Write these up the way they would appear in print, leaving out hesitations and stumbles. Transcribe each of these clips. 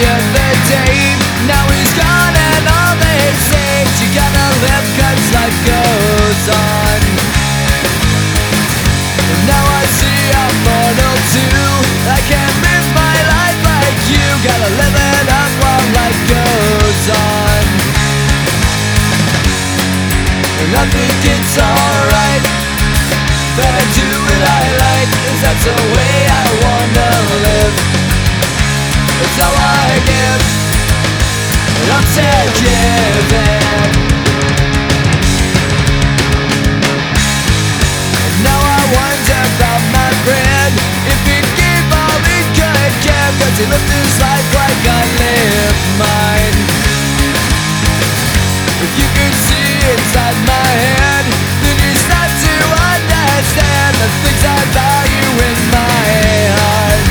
other day. Now he's gone and all they say is you gotta live 'cause life goes on. And now I see I'm mortal too. I can't live my life like you. Gotta live it up while life goes on. And I think it's alright that I do what I like, 'cause that's the way I wanna live. It's how I give, and I'm forgiven. And now I wonder about my friend, if he gave all he could give, 'cause he lived his life like I lived mine. If you could see inside my head, then you start to understand the things I value in my heart.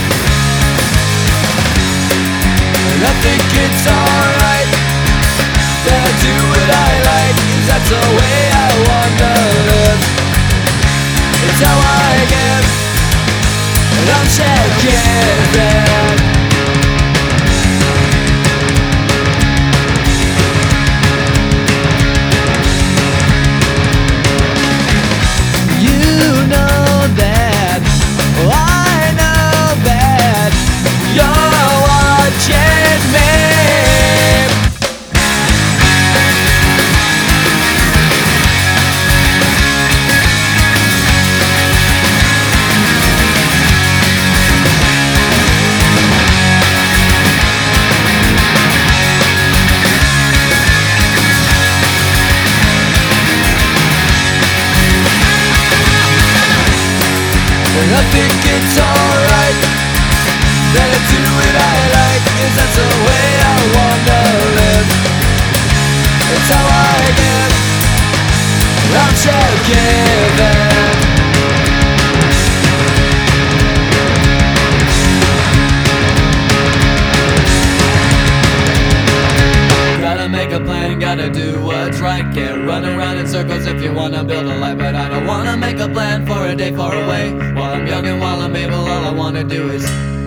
And I think it's alright that I do what I like, 'cause that's the way I wanna live. It's how I give, and I'm forgiven. And I think it's alright that I do what I like, 'cause that's the way I wanna live. It's how I give, and I'm forgiven. Gotta make a plan, gotta do what's right. Can't run around in circles if you wanna build a life. But I don't wanna make a plan for a day far away. While I'm young and while I'm able, all I wanna do is